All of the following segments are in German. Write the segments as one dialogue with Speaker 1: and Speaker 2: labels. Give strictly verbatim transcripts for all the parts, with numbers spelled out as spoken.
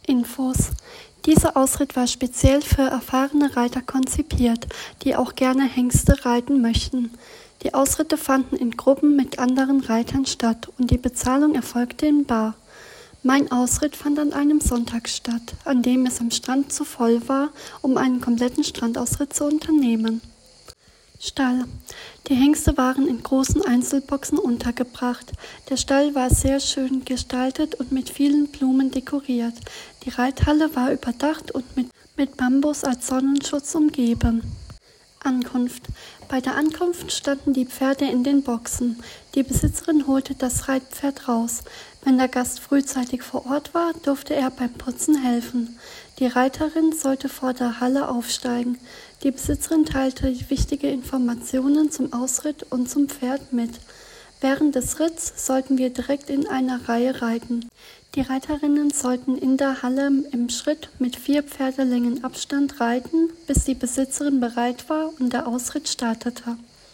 Speaker 1: Infos. Dieser Ausritt war speziell für erfahrene Reiter konzipiert, die auch gerne Hengste reiten möchten. Die Ausritte fanden in Gruppen mit anderen Reitern statt und die Bezahlung erfolgte in bar. Mein Ausritt fand an einem Sonntag statt, an dem es am Strand zu voll war, um einen kompletten Strandausritt zu unternehmen. Stall. Die Hengste waren in großen Einzelboxen untergebracht. Der Stall war sehr schön gestaltet und mit vielen Blumen dekoriert. Die Reithalle war überdacht und mit, mit Bambus als Sonnenschutz umgeben. Ankunft. Bei der Ankunft standen die Pferde in den Boxen. Die Besitzerin holte das Reitpferd raus. Wenn der Gast frühzeitig vor Ort war, durfte er beim Putzen helfen. Die Reiterin sollte vor der Halle aufsteigen. Die Besitzerin teilte wichtige Informationen zum Ausritt und zum Pferd mit. Während des Ritts sollten wir direkt in einer Reihe reiten. Die Reiterinnen sollten in der Halle im Schritt mit vier Pferdelängen Abstand reiten, bis die Besitzerin bereit war und der Ausritt startete.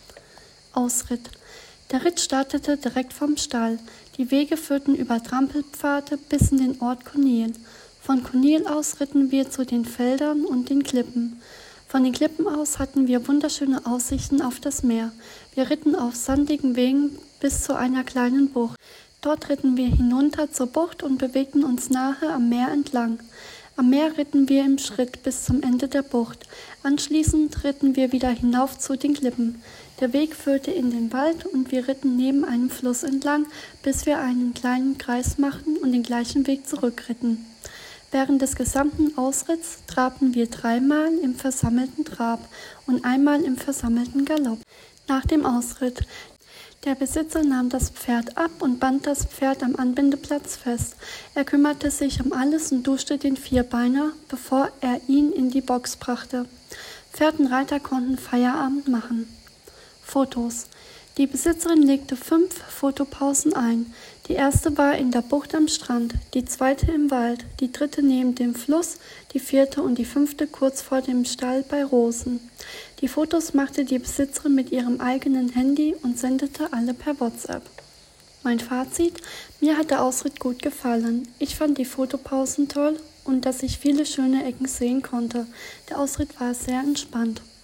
Speaker 1: Ausritt. Der Ritt startete direkt vom Stall. Die Wege führten über Trampelpfade bis in den Ort Conil. Von Conil aus ritten wir zu den Feldern und den Klippen. Von den Klippen aus hatten wir wunderschöne Aussichten auf das Meer. Wir ritten auf sandigen Wegen bis zu einer kleinen Bucht. Dort ritten wir hinunter zur Bucht und bewegten uns nahe am Meer entlang. Am Meer ritten wir im Schritt bis zum Ende der Bucht. Anschließend ritten wir wieder hinauf zu den Klippen. Der Weg führte in den Wald und wir ritten neben einem Fluss entlang, bis wir einen kleinen Kreis machten und den gleichen Weg zurückritten. Während des gesamten Ausritts trabten wir dreimal im versammelten Trab und einmal im versammelten Galopp. Nach dem Ausritt. Der Besitzer nahm das Pferd ab und band das Pferd am Anbindeplatz fest. Er kümmerte sich um alles und duschte den Vierbeiner, bevor er ihn in die Box brachte. Pferd und Reiter konnten Feierabend machen. Fotos. Die Besitzerin legte fünf Fotopausen ein. Die erste war in der Bucht am Strand, die zweite im Wald, die dritte neben dem Fluss, die vierte und die fünfte kurz vor dem Stall bei Rosen. Die Fotos machte die Besitzerin mit ihrem eigenen Handy und sendete alle per WhatsApp. Mein Fazit: Mir hat der Ausritt gut gefallen. Ich fand die Fotopausen toll und dass ich viele schöne Ecken sehen konnte. Der Ausritt war sehr entspannt.